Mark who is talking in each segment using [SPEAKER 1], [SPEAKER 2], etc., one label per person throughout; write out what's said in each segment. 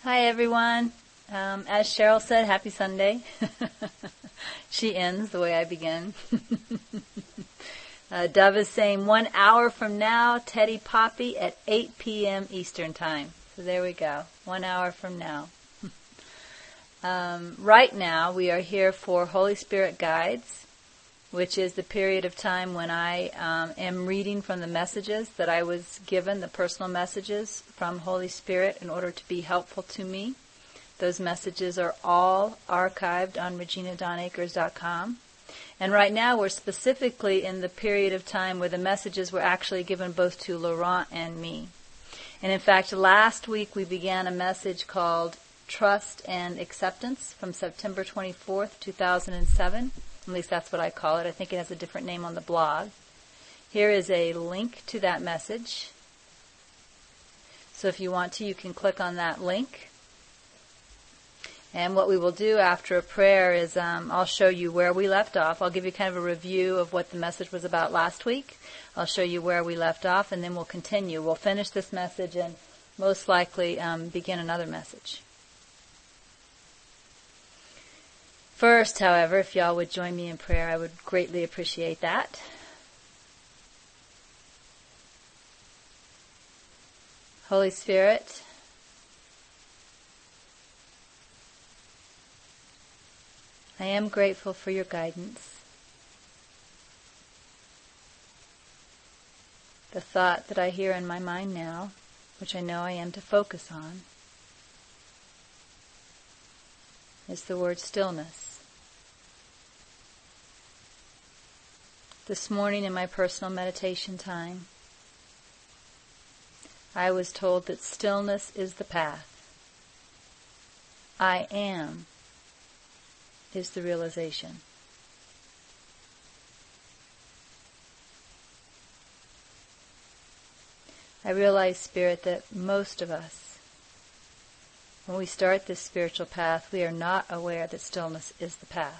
[SPEAKER 1] Hi everyone. As Cheryl said, happy Sunday. She ends the way I begin. Dove is saying 1 hour from now, Teddy Poppy at 8 p.m. Eastern Time. So there we go, 1 hour from now. Right now we are here for Holy Spirit Guides, which is the period of time when I am reading from the messages that I was given, the personal messages from Holy Spirit in order to be helpful to me. Those messages are all archived on reginadonakers.com. And right now we're specifically in the period of time where the messages were actually given both to Laurent and me. And in fact, last week we began a message called Trust and Acceptance from September 24th, 2007. At least that's what I call it. I think it has a different name on the blog. Here is a link to that message. So if you want to, you can click on that link. And what we will do after a prayer is I'll show you where we left off. I'll give you kind of a review of what the message was about last week. I'll show you where we left off, and then we'll continue. We'll finish this message and most likely begin another message. First, however, if y'all would join me in prayer, I would greatly appreciate that. Holy Spirit, I am grateful for your guidance. The thought that I hear in my mind now, which I know I am to focus on, is the word stillness. This morning in my personal meditation time, I was told that stillness is the path. I am is the realization. I realize, Spirit, that most of us, when we start this spiritual path, we are not aware that stillness is the path.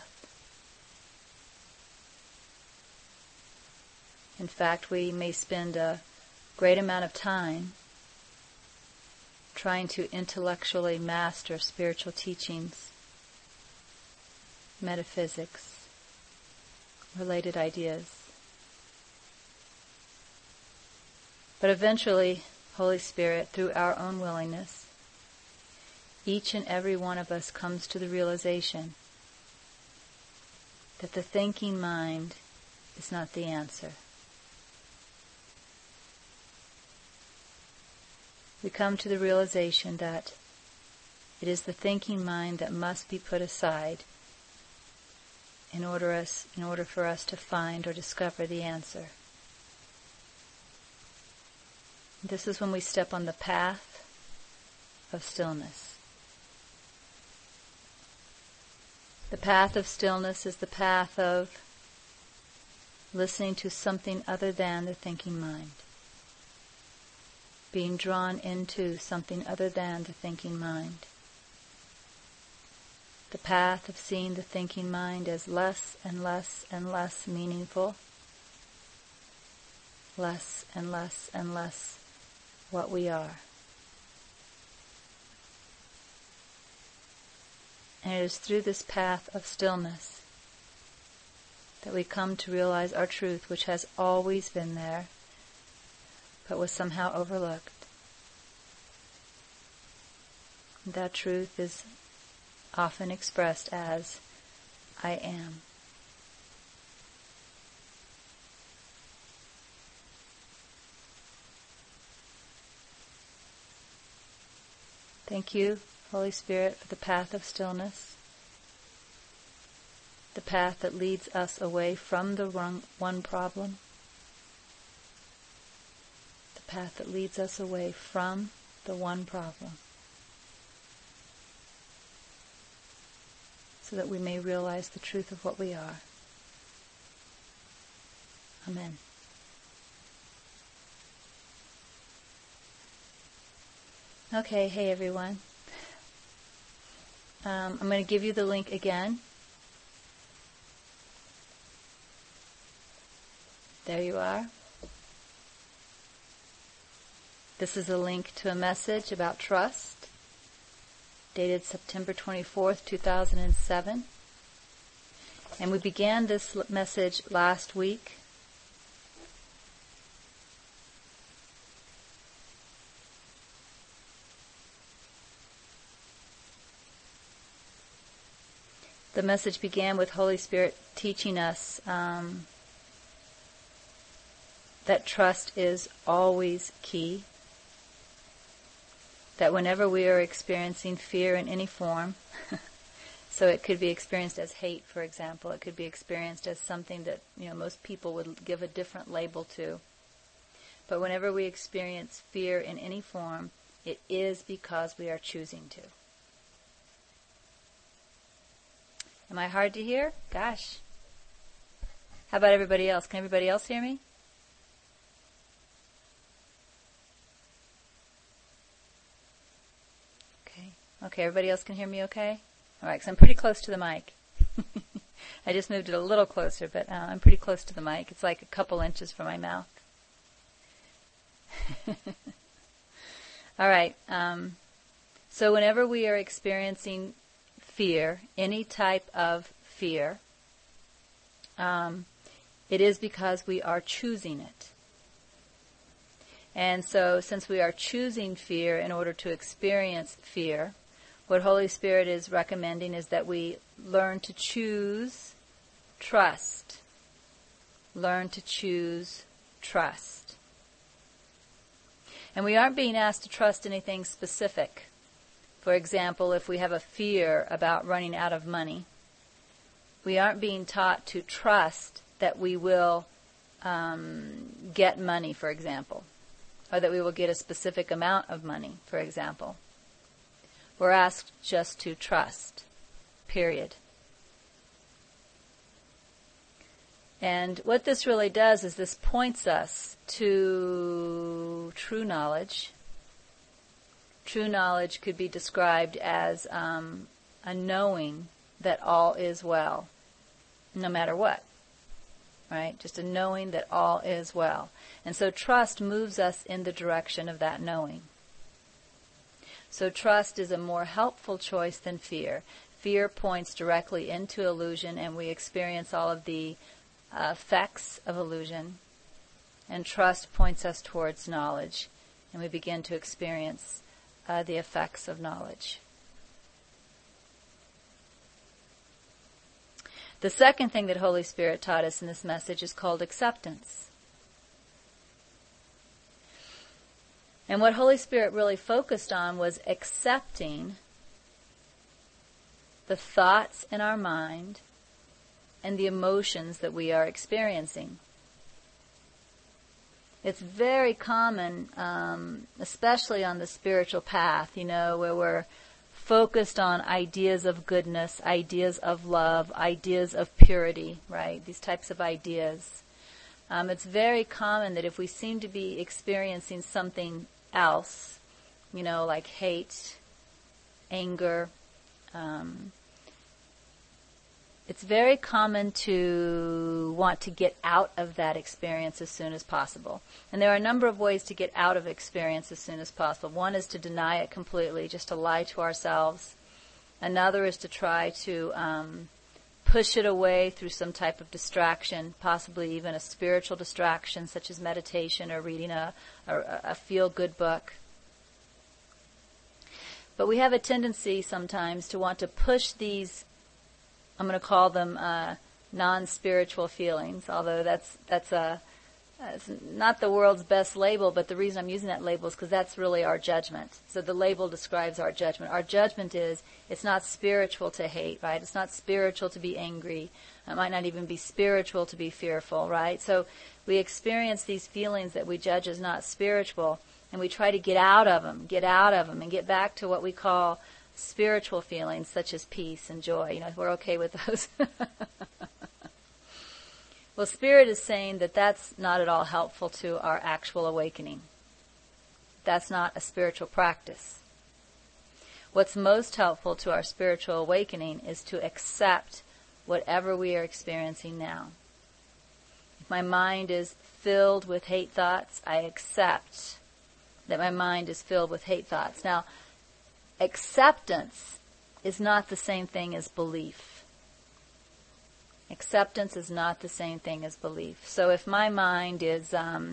[SPEAKER 1] In fact, we may spend a great amount of time trying to intellectually master spiritual teachings, metaphysics, related ideas. But eventually, Holy Spirit, through our own willingness, each and every one of us comes to the realization that the thinking mind is not the answer. We come to the realization that it is the thinking mind that must be put aside in order for us to find or discover the answer. This is when we step on the path of stillness. The path of stillness is the path of listening to something other than the thinking mind, being drawn into something other than the thinking mind. The path of seeing the thinking mind as less and less and less meaningful, less and less and less what we are. And it is through this path of stillness that we come to realize our truth, which has always been there, but was somehow overlooked. That truth is often expressed as, I am. Thank you, Holy Spirit, for the path of stillness, the path that leads us away from the one problem, the path that leads us away from the one problem, so that we may realize the truth of what we are. Amen. Okay, hey everyone. I'm going to give you the link again. There you are. This is a link to a message about trust. dated September 24th, 2007. And we began this message last week. The message began with Holy Spirit teaching us that trust is always key. That whenever we are experiencing fear in any form, so it could be experienced as hate, for example, it could be experienced as something that most people would give a different label to. But whenever we experience fear in any form, it is because we are choosing to. Am I hard to hear? Gosh. How about everybody else? Can everybody else hear me? Okay, everybody else can hear me okay? All right, because I'm pretty close to the mic. I just moved it a little closer, but I'm pretty close to the mic. It's like a couple inches from my mouth. All right, so whenever we are experiencing fear, any type of fear, it is because we are choosing it. And so since we are choosing fear in order to experience fear, what Holy Spirit is recommending is that we learn to choose trust. Learn to choose trust. And we aren't being asked to trust anything specific. For example, if we have a fear about running out of money, we aren't being taught to trust that we will get money, for example, or that we will get a specific amount of money, for example. We're asked just to trust, period. And what this really does is this points us to true knowledge. True knowledge could be described as a knowing that all is well, no matter what, right? Just a knowing that all is well. And so trust moves us in the direction of that knowing. So trust is a more helpful choice than fear. Fear points directly into illusion, and we experience all of the effects of illusion. And trust points us towards knowledge, and we begin to experience the effects of knowledge. The second thing that Holy Spirit taught us in this message is called acceptance. And what Holy Spirit really focused on was accepting the thoughts in our mind and the emotions that we are experiencing. It's very common, especially on the spiritual path, where we're focused on ideas of goodness, ideas of love, ideas of purity, right? These types of ideas. It's very common that if we seem to be experiencing something else, like hate, anger, it's very common to want to get out of that experience as soon as possible. And there are a number of ways to get out of experience as soon as possible. One is to deny it completely, just to lie to ourselves. Another is to try to push it away through some type of distraction, possibly even a spiritual distraction such as meditation or reading a feel-good book. But we have a tendency sometimes to want to push these, I'm going to call them non-spiritual feelings, although that's it's not the world's best label, but the reason I'm using that label is because that's really our judgment. So the label describes our judgment. Our judgment is it's not spiritual to hate, right? It's not spiritual to be angry. It might not even be spiritual to be fearful, right? So we experience these feelings that we judge as not spiritual, and we try to get out of them, and get back to what we call spiritual feelings, such as peace and joy. We're okay with those. Well, Spirit is saying that that's not at all helpful to our actual awakening. That's not a spiritual practice. What's most helpful to our spiritual awakening is to accept whatever we are experiencing now. If my mind is filled with hate thoughts, I accept that my mind is filled with hate thoughts. Now, acceptance is not the same thing as belief. Acceptance is not the same thing as belief. So if my mind is,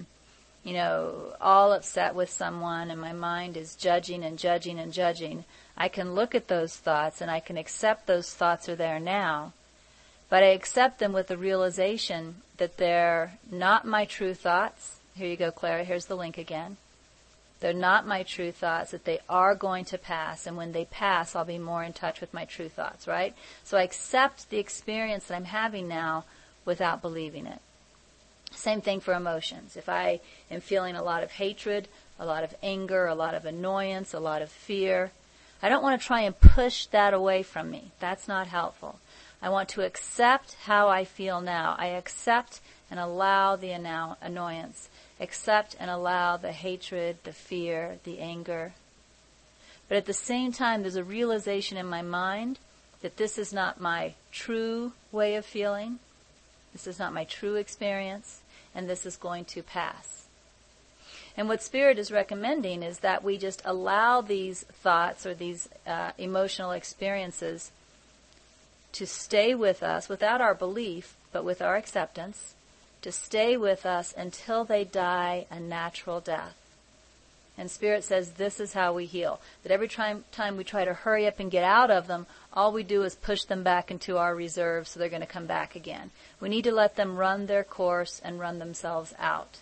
[SPEAKER 1] all upset with someone and my mind is judging and judging and judging, I can look at those thoughts and I can accept those thoughts are there now, but I accept them with the realization that they're not my true thoughts. Here you go, Clara. Here's the link again. They're not my true thoughts, that they are going to pass, and when they pass, I'll be more in touch with my true thoughts, right? So I accept the experience that I'm having now without believing it. Same thing for emotions. If I am feeling a lot of hatred, a lot of anger, a lot of annoyance, a lot of fear, I don't want to try and push that away from me. That's not helpful. I want to accept how I feel now. I accept and allow the annoyance. Accept and allow the hatred, the fear, the anger. But at the same time, there's a realization in my mind that this is not my true way of feeling. This is not my true experience, and this is going to pass. And what Spirit is recommending is that we just allow these thoughts or these emotional experiences to stay with us without our belief, but with our acceptance, to stay with us until they die a natural death. And Spirit says this is how we heal. That every time we try to hurry up and get out of them, all we do is push them back into our reserve so they're going to come back again. We need to let them run their course and run themselves out.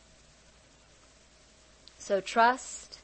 [SPEAKER 1] So trust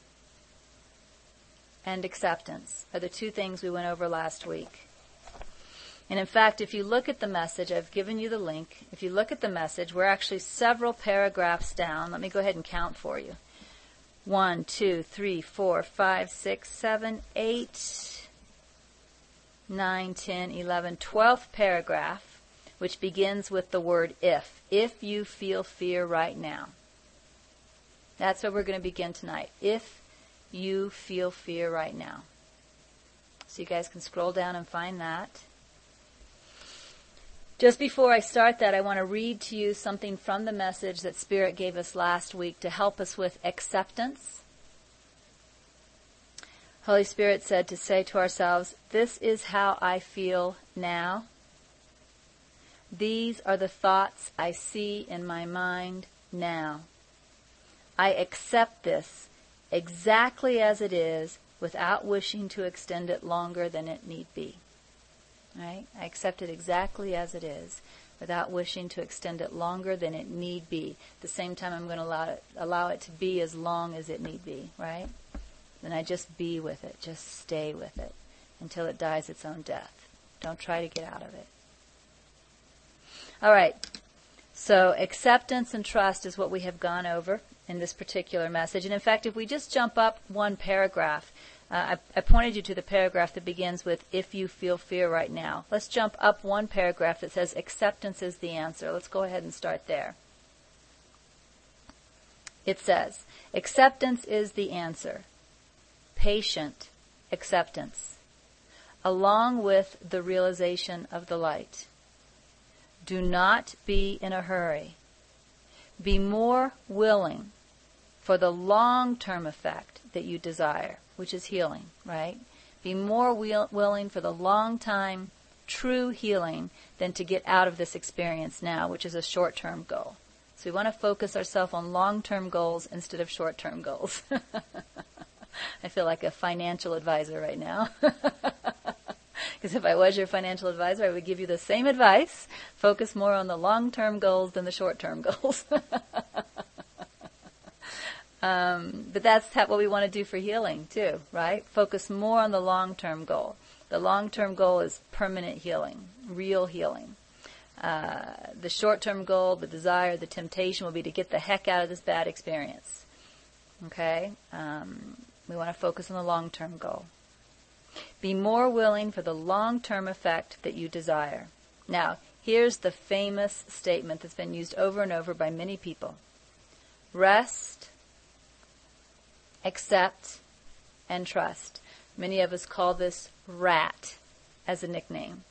[SPEAKER 1] and acceptance are the two things we went over last week. And in fact, if you look at the message, I've given you the link. If you look at the message, we're actually several paragraphs down. Let me go ahead and count for you. 1, 2, 3, 4, 5, 6, 7, 8, 9, 10, 11, 12th paragraph, which begins with the word if. If you feel fear right now. That's where we're going to begin tonight. If you feel fear right now. So you guys can scroll down and find that. Just before I start that, I want to read to you something from the message that Spirit gave us last week to help us with acceptance. Holy Spirit said to say to ourselves, this is how I feel now. These are the thoughts I see in my mind now. I accept this exactly as it is without wishing to extend it longer than it need be. Right? I accept it exactly as it is, without wishing to extend it longer than it need be. At the same time, I'm going to allow it to be as long as it need be, right? Then I just be with it, just stay with it, until it dies its own death. Don't try to get out of it. All right, so acceptance and trust is what we have gone over in this particular message. And in fact, if we just jump up one paragraph, I pointed you to the paragraph that begins with, if you feel fear right now. Let's jump up one paragraph that says, acceptance is the answer. Let's go ahead and start there. It says, acceptance is the answer. Patient acceptance, along with the realization of the light. Do not be in a hurry. Be more willing for the long-term effect that you desire, which is healing, right? Be more willing for the long-time true healing than to get out of this experience now, which is a short-term goal. So we want to focus ourselves on long-term goals instead of short-term goals. I feel like a financial advisor right now. Because if I was your financial advisor, I would give you the same advice. Focus more on the long-term goals than the short-term goals. But that's what we want to do for healing too, right? Focus more on the long-term goal. The long-term goal is permanent healing, real healing. The short-term goal, the desire, the temptation will be to get the heck out of this bad experience. Okay? We want to focus on the long-term goal. Be more willing for the long-term effect that you desire. Now, here's the famous statement that's been used over and over by many people. Rest, accept, and trust. Many of us call this RAT as a nickname.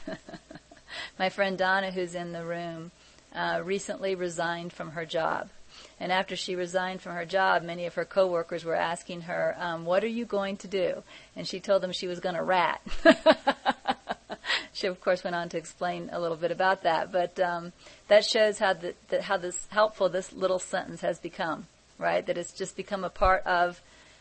[SPEAKER 1] My friend Donna, who's in the room, recently resigned from her job. And after she resigned from her job, many of her coworkers were asking her, what are you going to do? And she told them she was going to rat. She, of course, went on to explain a little bit about that. But that shows how this helpful this little sentence has become, right? That it's just become a part of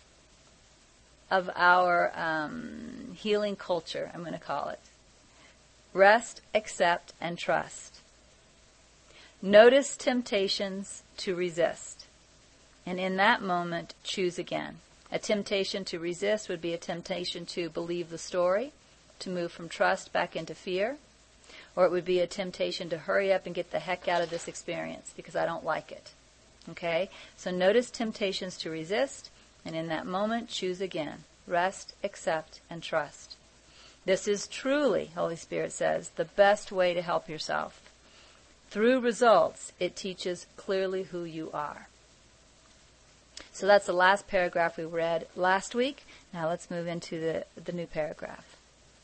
[SPEAKER 1] our healing culture, I'm going to call it. Rest, accept, and trust. Notice temptations to resist. And in that moment, choose again. A temptation to resist would be a temptation to believe the story, to move from trust back into fear. Or it would be a temptation to hurry up and get the heck out of this experience because I don't like it. Okay? So notice temptations to resist, and in that moment, choose again. Rest, accept, and trust. This is truly, Holy Spirit says, the best way to help yourself. Through results, it teaches clearly who you are. So that's the last paragraph we read last week. Now let's move into the new paragraph.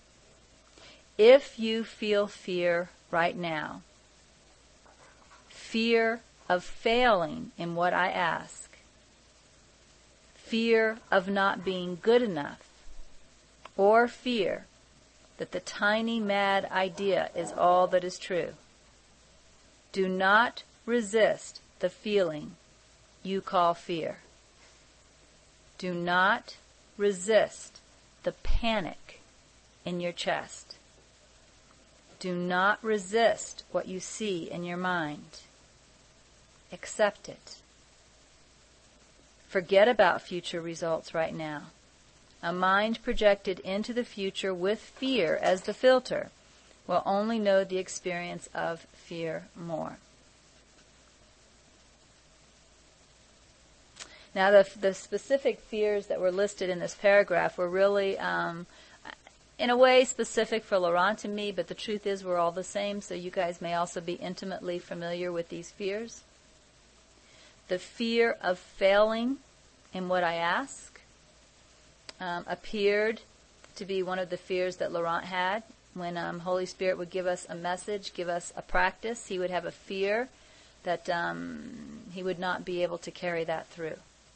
[SPEAKER 1] If you feel fear right now, fear of failing in what I ask, fear of not being good enough, or fear that the tiny mad idea is all that is true, do not resist the feeling you call fear. Do not resist the panic in your chest. Do not resist what you see in your mind. Accept it. Forget about future results right now. A mind projected into the future with fear as the filter will only know the experience of fear more. Now, the specific fears that were listed in this paragraph were really, in a way, specific for Laurent and me, but the truth is we're all the same, so you guys may also be intimately familiar with these fears. The fear of failing in what I ask appeared to be one of the fears that Laurent had. When Holy Spirit would give us a message, give us a practice, he would have a fear that he would not be able to carry that through.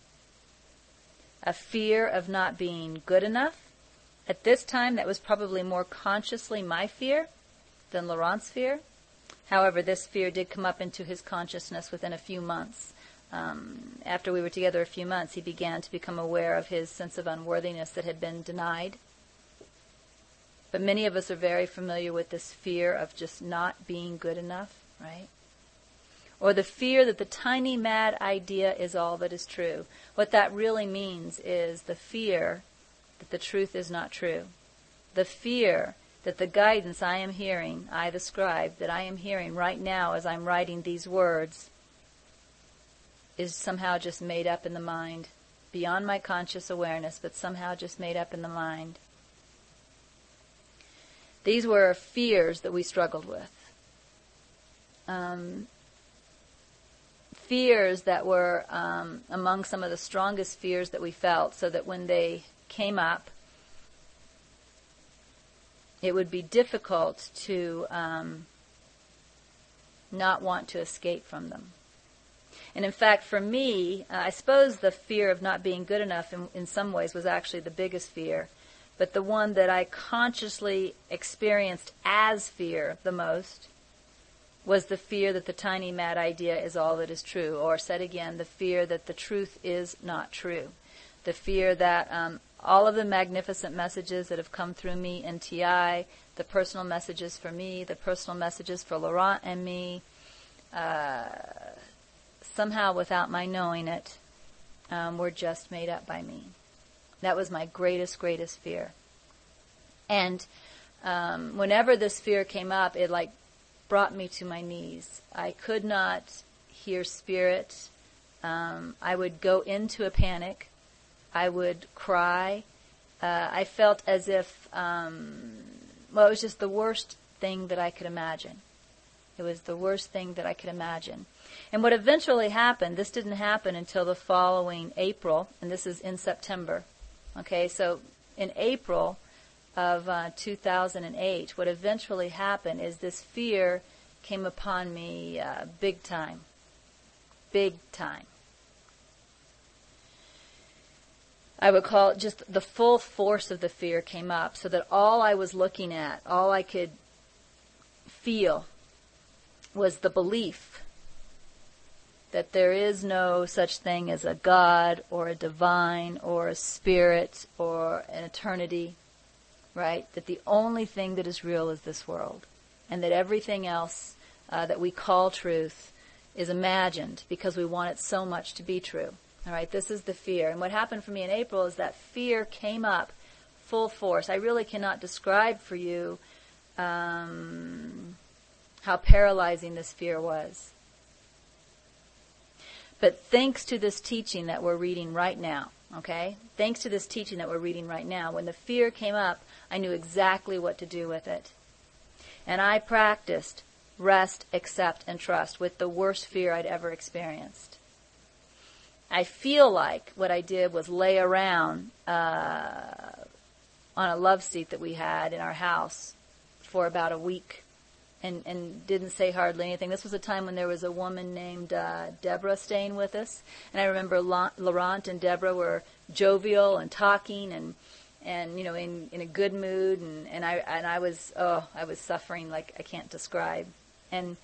[SPEAKER 1] A fear of not being good enough. At this time, that was probably more consciously my fear than Laurent's fear. However, this fear did come up into his consciousness within a few months. After we were together a few months, he began to become aware of his sense of unworthiness that had been denied. But many of us are very familiar with this fear of just not being good enough, right? Or the fear that the tiny mad idea is all that is true. What that really means is the fear that the truth is not true. The fear that the guidance I am hearing, I the scribe, that I am hearing right now as I'm writing these words, is somehow just made up in the mind, beyond my conscious awareness, but somehow just made up in the mind. These were fears that we struggled with. Fears that were among some of the strongest fears that we felt, so that when they came up, it would be difficult to not want to escape from them. And in fact, for me, I suppose the fear of not being good enough in some ways was actually the biggest fear. But the one that I consciously experienced as fear the most was the fear that the tiny mad idea is all that is true. Or said again, the fear that the truth is not true. The fear that all of the magnificent messages that have come through me in TI, the personal messages for me, the personal messages for Laurent and me, somehow without my knowing it, were just made up by me. That was my greatest, greatest fear. And whenever this fear came up, it brought me to my knees. I could not hear spirit. I would go into a panic. I would cry. I felt as if, it was just the worst thing that I could imagine. It was the worst thing that I could imagine. And what eventually happened, this didn't happen until the following April, and this is in September. Okay, so in April of 2008, what eventually happened is this fear came upon me big time. big time. I would call it just the full force of the fear came up, so that all I was looking at, all I could feel was the belief that there is no such thing as a God or a divine or a spirit or an eternity, right? That the only thing that is real is this world, and that everything else that we call truth is imagined because we want it so much to be true. All right, this is the fear. And what happened for me in April is that fear came up full force. I really cannot describe for you how paralyzing this fear was. But thanks to this teaching that we're reading right now, okay? Thanks to this teaching that we're reading right now, when the fear came up, I knew exactly what to do with it. And I practiced rest, accept, and trust with the worst fear I'd ever experienced. I feel like what I did was lay around on a love seat that we had in our house for about a week and didn't say hardly anything. This was a time when there was a woman named Deborah staying with us. And I remember Laurent and Deborah were jovial and talking and you know, in a good mood. And I was suffering like I can't describe. And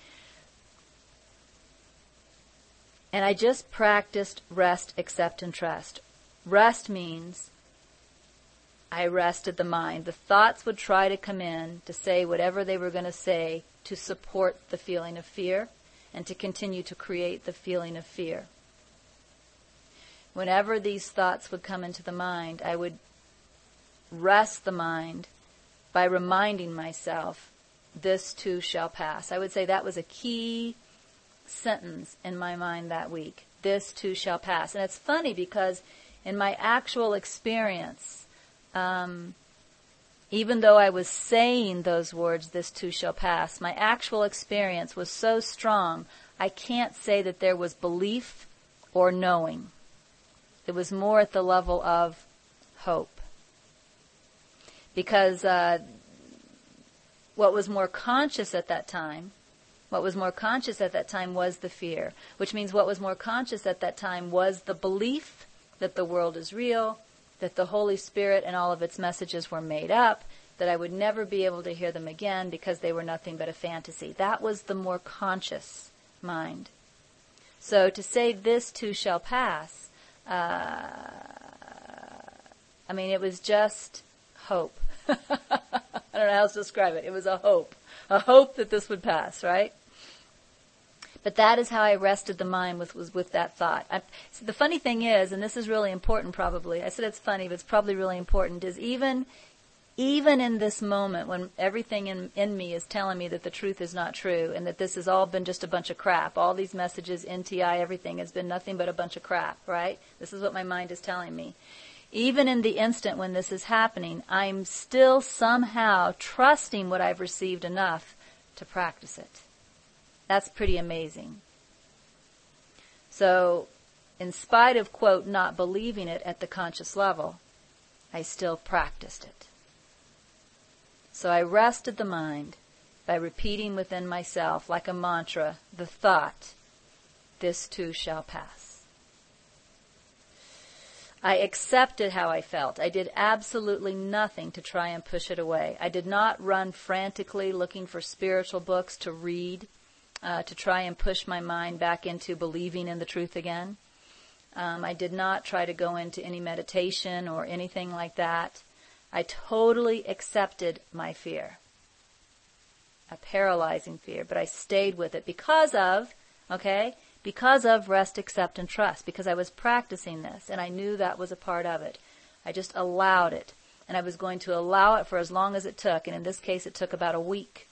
[SPEAKER 1] I just practiced rest, accept, and trust. Rest means I rested the mind. The thoughts would try to come in to say whatever they were going to say to support the feeling of fear and to continue to create the feeling of fear. Whenever these thoughts would come into the mind, I would rest the mind by reminding myself, this too shall pass. I would say that was a key sentence in my mind that week. This too shall pass. And it's funny because in my actual experience, even though I was saying those words, this too shall pass, my actual experience was so strong, I can't say that there was belief or knowing. It was more at the level of hope. Because what was more conscious at that time was the fear, which means what was more conscious at that time was the belief that the world is real, that the Holy Spirit and all of its messages were made up, that I would never be able to hear them again because they were nothing but a fantasy. That was the more conscious mind. So to say this too shall pass, it was just hope. I don't know how else to describe it. It was a hope that this would pass, right? But that is how I rested the mind with that thought. So the funny thing is, and this is really important probably, I said it's funny, but it's probably really important, is even in this moment when everything in me is telling me that the truth is not true and that this has all been just a bunch of crap, all these messages, NTI, everything has been nothing but a bunch of crap, right? This is what my mind is telling me. Even in the instant when this is happening, I'm still somehow trusting what I've received enough to practice it. That's pretty amazing. So, in spite of, quote, not believing it at the conscious level, I still practiced it. So I rested the mind by repeating within myself, like a mantra, the thought, this too shall pass. I accepted how I felt. I did absolutely nothing to try and push it away. I did not run frantically looking for spiritual books to read, to try and push my mind back into believing in the truth again. I did not try to go into any meditation or anything like that. I totally accepted my fear, a paralyzing fear, but I stayed with it because of rest, accept, and trust, because I was practicing this, and I knew that was a part of it. I just allowed it, and I was going to allow it for as long as it took, and in this case it took about a week.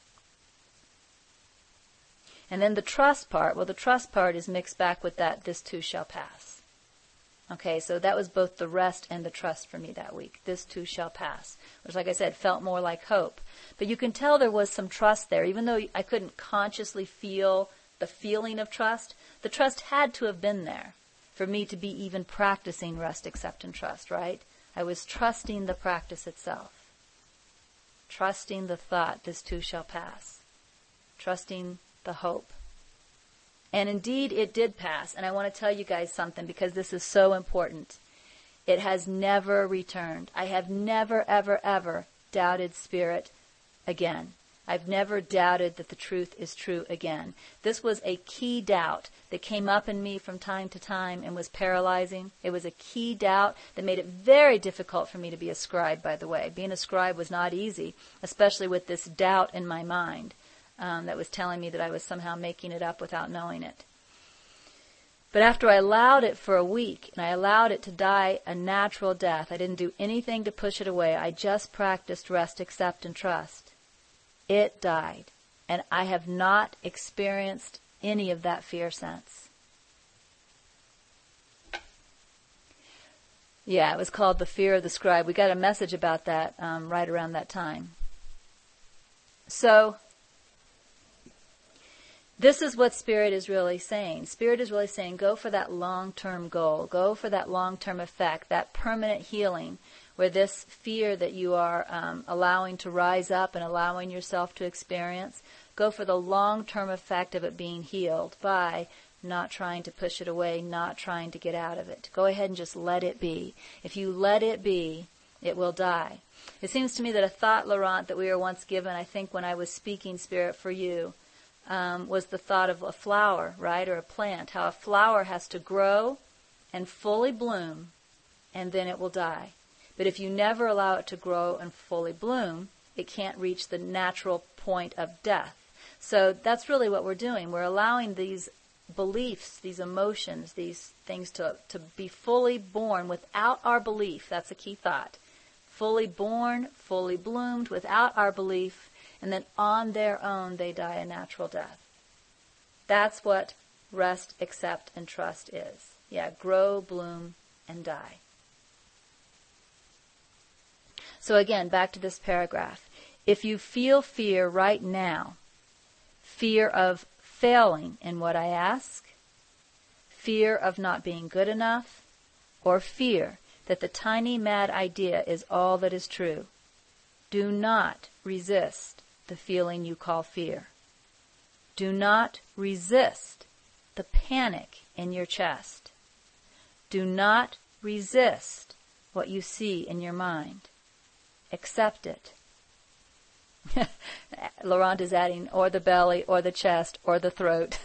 [SPEAKER 1] And then the trust part is mixed back with that, this too shall pass. Okay, so that was both the rest and the trust for me that week. This too shall pass. Which, like I said, felt more like hope. But you can tell there was some trust there. Even though I couldn't consciously feel the feeling of trust, the trust had to have been there for me to be even practicing rest, accept, and trust, right? I was trusting the practice itself. Trusting the thought, this too shall pass. Trusting the hope. And indeed, it did pass. And I want to tell you guys something because this is so important. It has never returned. I have never, ever, ever doubted Spirit again. I've never doubted that the truth is true again. This was a key doubt that came up in me from time to time and was paralyzing. It was a key doubt that made it very difficult for me to be a scribe, by the way. Being a scribe was not easy, especially with this doubt in my mind that was telling me that I was somehow making it up without knowing it. But after I allowed it for a week, and I allowed it to die a natural death, I didn't do anything to push it away. I just practiced rest, accept, and trust. It died. And I have not experienced any of that fear since. Yeah, it was called The Fear of the Scribe. We got a message about that right around that time. So, this is what Spirit is really saying. Spirit is really saying, go for that long-term goal. Go for that long-term effect, that permanent healing, where this fear that you are allowing to rise up and allowing yourself to experience, go for the long-term effect of it being healed by not trying to push it away, not trying to get out of it. Go ahead and just let it be. If you let it be, it will die. It seems to me that a thought, Laurent, that we were once given, I think when I was speaking Spirit for you, was the thought of a flower, right, or a plant, how a flower has to grow and fully bloom, and then it will die. But if you never allow it to grow and fully bloom, it can't reach the natural point of death. So that's really what we're doing. We're allowing these beliefs, these emotions, these things to be fully born without our belief. That's a key thought. Fully born, fully bloomed without our belief, and then on their own they die a natural death. That's what rest, accept, and trust is. Yeah, grow, bloom, and die. So again, back to this paragraph. If you feel fear right now, fear of failing in what I ask, fear of not being good enough, or fear that the tiny mad idea is all that is true, do not resist the feeling you call fear. Do not resist the panic in your chest. Do not resist what you see in your mind. Accept it. Laurent is adding, or the belly, or the chest, or the throat.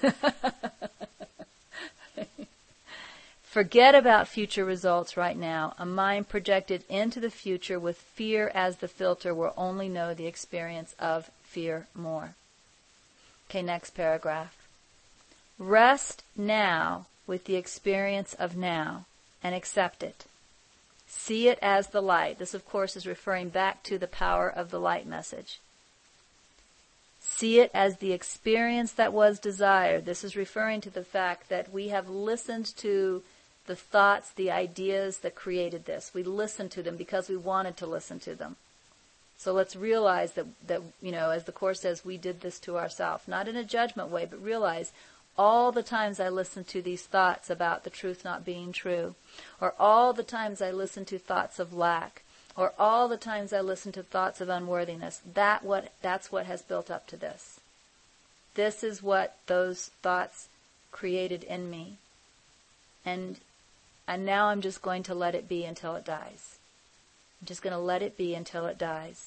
[SPEAKER 1] Forget about future results right now. A mind projected into the future with fear as the filter will only know the experience of fear more. Okay, next paragraph. Rest now with the experience of now and accept it. See it as the light. This, of course, is referring back to the power of the light message. See it as the experience that was desired. This is referring to the fact that we have listened to the thoughts, the ideas that created this. We listened to them because we wanted to listen to them. So let's realize that as the Course says, we did this to ourselves. Not in a judgment way, but realize all the times I listened to these thoughts about the truth not being true, or all the times I listened to thoughts of lack, or all the times I listened to thoughts of unworthiness, that's what has built up to this. This is what those thoughts created in me. And now I'm just going to let it be until it dies. I'm just going to let it be until it dies.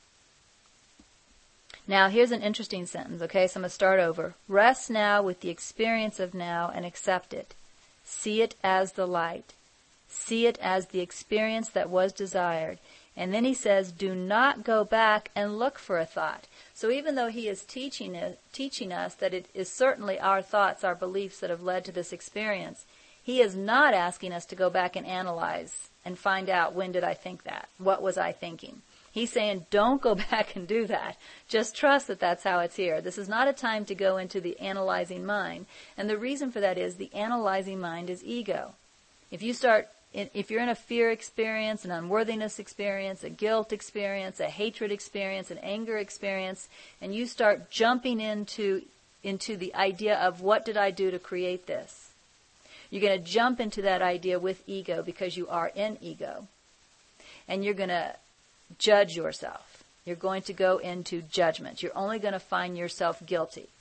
[SPEAKER 1] Now, here's an interesting sentence, okay? So I'm going to start over. Rest now with the experience of now and accept it. See it as the light. See it as the experience that was desired. And then he says, do not go back and look for a thought. So even though he is teaching us that it is certainly our thoughts, our beliefs that have led to this experience, he is not asking us to go back and analyze and find out, when did I think that? What was I thinking? He's saying, don't go back and do that. Just trust that that's how it's here. This is not a time to go into the analyzing mind. And the reason for that is the analyzing mind is ego. If you're in a fear experience, an unworthiness experience, a guilt experience, a hatred experience, an anger experience, and you start jumping into the idea of what did I do to create this? You're going to jump into that idea with ego because you are in ego. And you're going to judge yourself. You're going to go into judgment. You're only going to find yourself guilty.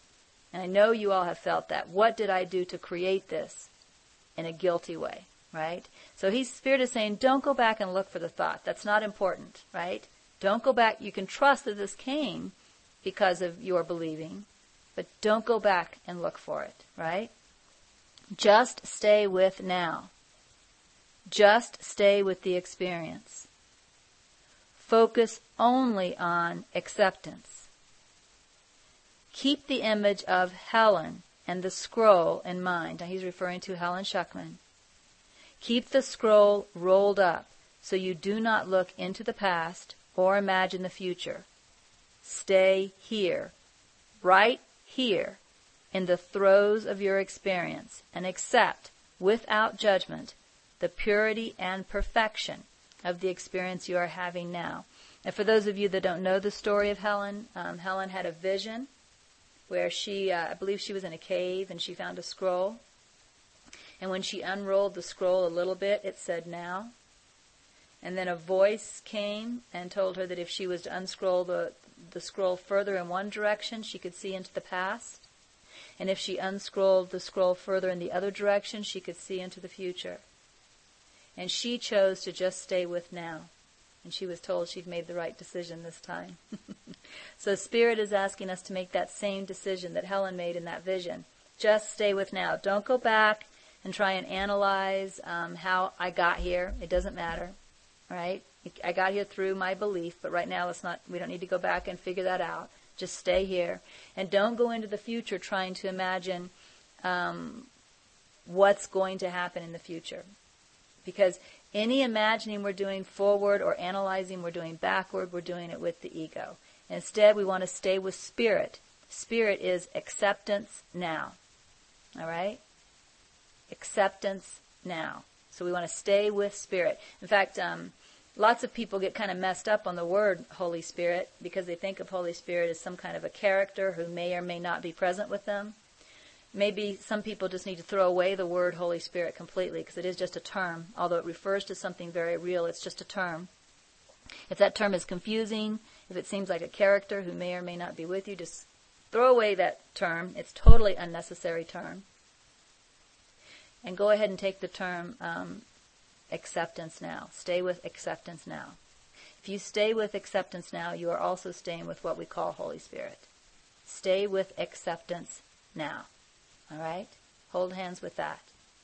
[SPEAKER 1] And I know you all have felt that. What did I do to create this in a guilty way, right? So Spirit is saying, don't go back and look for the thought. That's not important, right? Don't go back. You can trust that this came because of your believing, but don't go back and look for it, right? Just stay with now. Just stay with the experience. Focus only on acceptance. Keep the image of Helen and the scroll in mind. Now he's referring to Helen Schucman. Keep the scroll rolled up so you do not look into the past or imagine the future. Stay here, right here, in the throes of your experience, and accept, without judgment, the purity and perfection of the experience you are having now. And for those of you that don't know the story of Helen, Helen had a vision where I believe she was in a cave and she found a scroll. And when she unrolled the scroll a little bit, it said now. And then a voice came and told her that if she was to unscroll the scroll further in one direction, she could see into the past. And if she unscrolled the scroll further in the other direction, she could see into the future. And she chose to just stay with now. And she was told she'd made the right decision this time. So Spirit is asking us to make that same decision that Helen made in that vision. Just stay with now. Don't go back and try and analyze how I got here. It doesn't matter, right? I got here through my belief, but right now we don't need to go back and figure that out. Just stay here. And don't go into the future trying to imagine what's going to happen in the future. Because any imagining we're doing forward or analyzing we're doing backward, we're doing it with the ego. Instead, we want to stay with Spirit. Spirit is acceptance now. All right? Acceptance now. So we want to stay with Spirit. In fact, lots of people get kind of messed up on the word Holy Spirit because they think of Holy Spirit as some kind of a character who may or may not be present with them. Maybe some people just need to throw away the word Holy Spirit completely because it is just a term. Although it refers to something very real, it's just a term. If that term is confusing, if it seems like a character who may or may not be with you, just throw away that term. It's totally unnecessary term. And go ahead and take the term acceptance now. Stay with acceptance now. If you stay with acceptance now, you are also staying with what we call Holy Spirit. Stay with acceptance now. All right? Hold hands with that.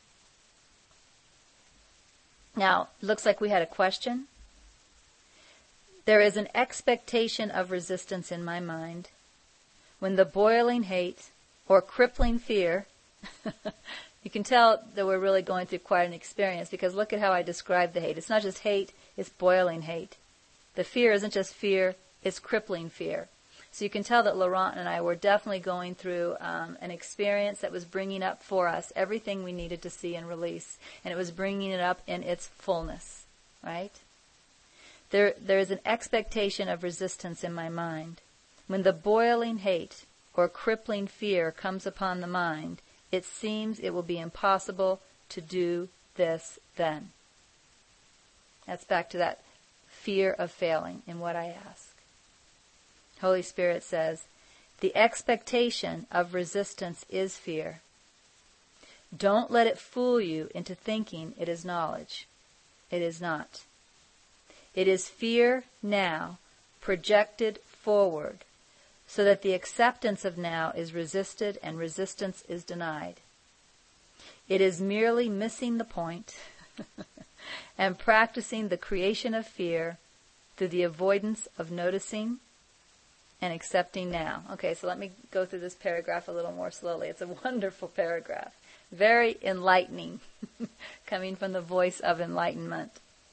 [SPEAKER 1] Now, looks like we had a question. There is an expectation of resistance in my mind when the boiling hate or crippling fear, you can tell that we're really going through quite an experience because look at how I describe the hate. It's not just hate, it's boiling hate. The fear isn't just fear, it's crippling fear. So you can tell that Laurent and I were definitely going through an experience that was bringing up for us everything we needed to see and release. And it was bringing it up in its fullness, right? There is an expectation of resistance in my mind. When the boiling hate or crippling fear comes upon the mind, it seems it will be impossible to do this then. That's back to that fear of failing in what I ask. Holy Spirit says, the expectation of resistance is fear. Don't let it fool you into thinking it is knowledge. It is not. It is fear now, projected forward, so that the acceptance of now is resisted and resistance is denied. It is merely missing the point and practicing the creation of fear through the avoidance of noticing and accepting now. Okay, so let me go through this paragraph a little more slowly. It's a wonderful paragraph. Very enlightening, coming from the voice of enlightenment.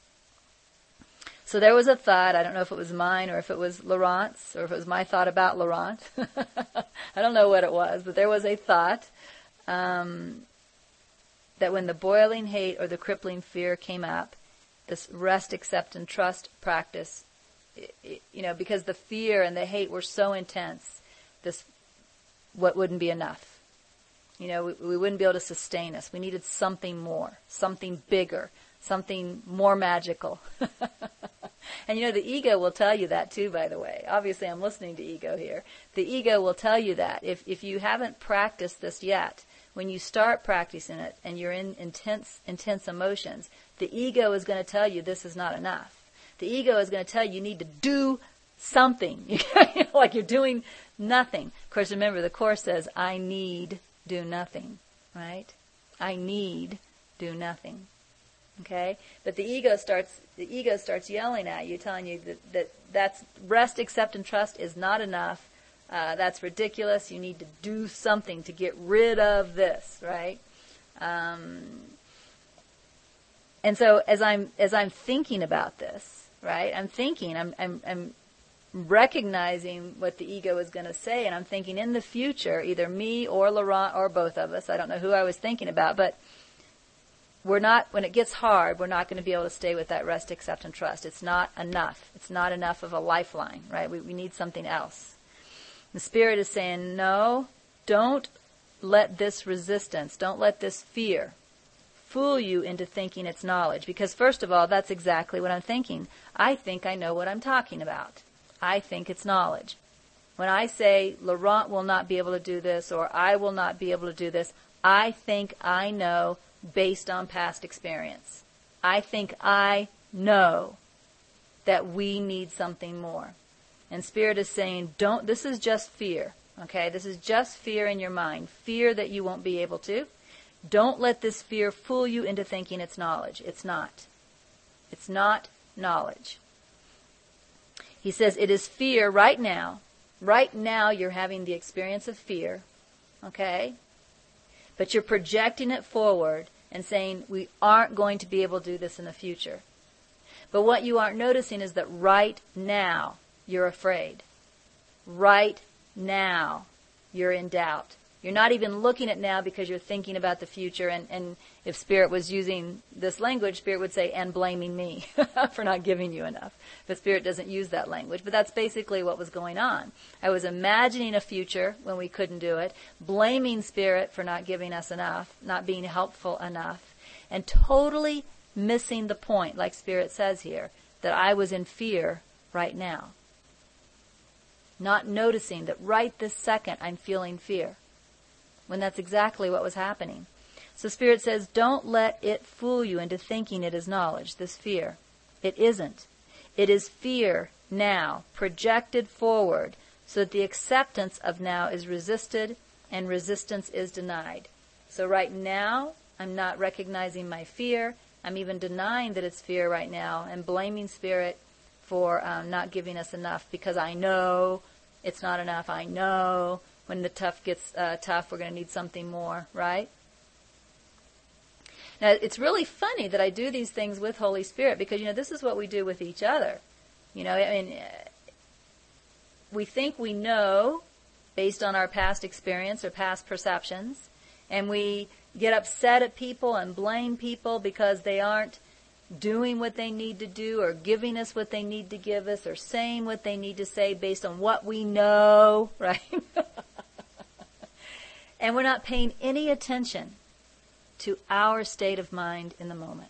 [SPEAKER 1] So there was a thought, I don't know if it was mine or if it was Laurent's or if it was my thought about Laurent. I don't know what it was, but there was a thought that when the boiling hate or the crippling fear came up, this rest, accept, and trust practice, because the fear and the hate were so intense, what wouldn't be enough. We wouldn't be able to sustain us. We needed something more, something bigger, something more magical. And the ego will tell you that too, by the way. Obviously, I'm listening to ego here. The ego will tell you that. If you haven't practiced this yet, when you start practicing it and you're in intense emotions, the ego is going to tell you this is not enough. The ego is going to tell you need to do something. Like you're doing nothing. Of course, remember, the Course says, I need do nothing, right? I need do nothing. Okay? But the ego starts yelling at you, telling you that's rest, accept, and trust is not enough. That's ridiculous. You need to do something to get rid of this, right? And so as I'm thinking about this, right? I'm recognizing what the ego is going to say, and I'm thinking in the future, either me or Laurent or both of us, I don't know who I was thinking about, but when it gets hard, we're not going to be able to stay with that rest, accept, and trust. It's not enough. It's not enough of a lifeline, right? We need something else. The Spirit is saying, no, don't let this resistance, don't let this fear fool you into thinking it's knowledge. Because first of all, that's exactly what I'm thinking. I think I know what I'm talking about. I think it's knowledge. When I say Laurent will not be able to do this or I will not be able to do this, I think I know based on past experience. I think I know that we need something more. And Spirit is saying, this is just fear, okay? This is just fear in your mind, fear that you won't be able to. Don't let this fear fool you into thinking it's knowledge. It's not. It's not knowledge. He says it is fear right now. Right now you're having the experience of fear, okay? But you're projecting it forward and saying we aren't going to be able to do this in the future. But what you aren't noticing is that right now you're afraid. Right now you're in doubt. You're not even looking at now because you're thinking about the future. And if Spirit was using this language, Spirit would say, and blaming me for not giving you enough. But Spirit doesn't use that language. But that's basically what was going on. I was imagining a future when we couldn't do it, blaming Spirit for not giving us enough, not being helpful enough, and totally missing the point, like Spirit says here, that I was in fear right now. Not noticing that right this second I'm feeling fear, when that's exactly what was happening. So Spirit says, don't let it fool you into thinking it is knowledge, this fear. It isn't. It is fear now, projected forward, so that the acceptance of now is resisted and resistance is denied. So right now, I'm not recognizing my fear. I'm even denying that it's fear right now and blaming Spirit for not giving us enough because I know it's not enough. I know when the tough gets tough, we're going to need something more, right? Now, it's really funny that I do these things with Holy Spirit because, this is what we do with each other. We think we know based on our past experience or past perceptions, and we get upset at people and blame people because they aren't doing what they need to do or giving us what they need to give us or saying what they need to say based on what we know, right? And we're not paying any attention to our state of mind in the moment.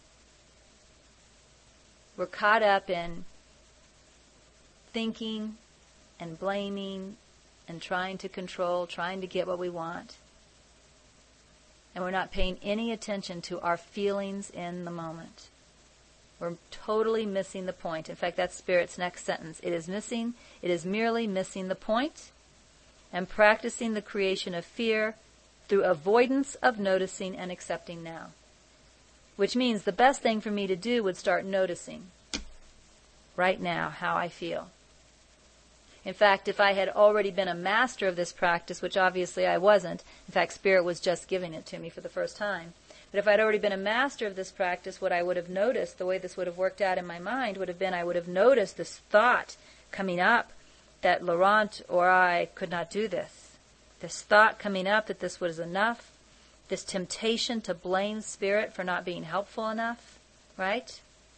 [SPEAKER 1] We're caught up in thinking and blaming and trying to control, trying to get what we want. And we're not paying any attention to our feelings in the moment. We're totally missing the point. In fact, that's Spirit's next sentence. It is merely missing the point and practicing the creation of fear through avoidance of noticing and accepting now. Which means the best thing for me to do would start noticing right now how I feel. In fact, if I had already been a master of this practice, which obviously I wasn't, in fact, Spirit was just giving it to me for the first time, but if I'd already been a master of this practice, what I would have noticed, the way this would have worked out in my mind, would have been I would have noticed this thought coming up that Laurent or I could not do this. This thought coming up that this was enough. This temptation to blame Spirit for not being helpful enough, right?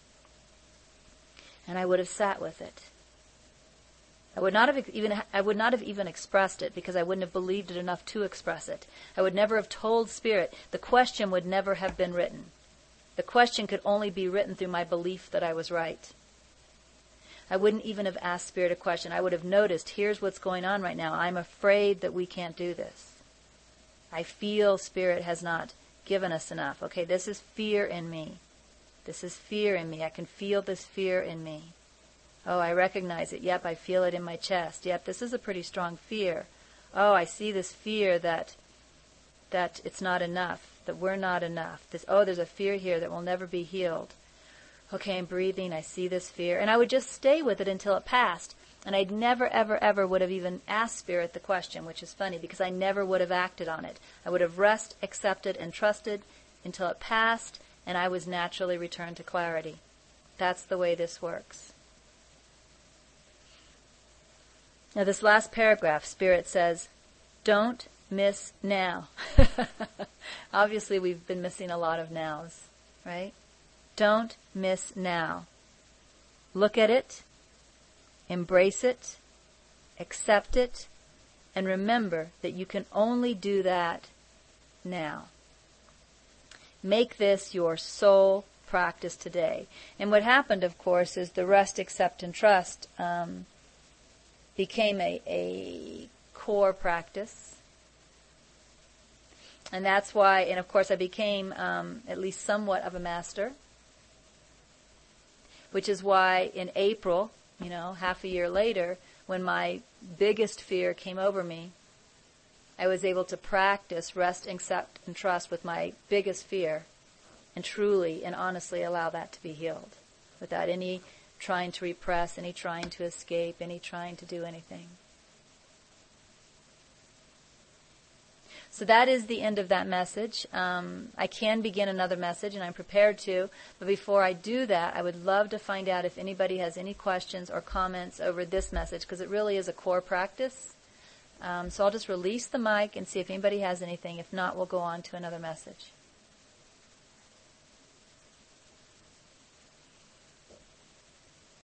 [SPEAKER 1] And I would have sat with it. I would not have even expressed it because I wouldn't have believed it enough to express it. I would never have told Spirit. The question would never have been written. The question could only be written through my belief that I was right. I wouldn't even have asked Spirit a question. I would have noticed, here's what's going on right now. I'm afraid that we can't do this. I feel Spirit has not given us enough. Okay, this is fear in me. This is fear in me. I can feel this fear in me. Oh, I recognize it. Yep, I feel it in my chest. Yep, this is a pretty strong fear. Oh, I see this fear that it's not enough, that we're not enough. There's a fear here that will never be healed. Okay, I'm breathing. I see this fear. And I would just stay with it until it passed. And I'd never, ever, ever would have even asked Spirit the question, which is funny because I never would have acted on it. I would have rested, accepted, and trusted until it passed, and I was naturally returned to clarity. That's the way this works. Now this last paragraph, Spirit says, don't miss now. Obviously we've been missing a lot of nows, right? Don't miss now. Look at it, embrace it, accept it, and remember that you can only do that now. Make this your sole practice today. And what happened, of course, is the rest, accept, and trust became a core practice. And that's why, and of course I became at least somewhat of a master, which is why in April, half a year later, when my biggest fear came over me, I was able to practice rest, accept, and trust with my biggest fear and truly and honestly allow that to be healed without any trying to repress, any trying to escape, any trying to do anything. So that is the end of that message. I can begin another message, and I'm prepared to. But before I do that, I would love to find out if anybody has any questions or comments over this message, because it really is a core practice. So I'll just release the mic and see if anybody has anything. If not, we'll go on to another message.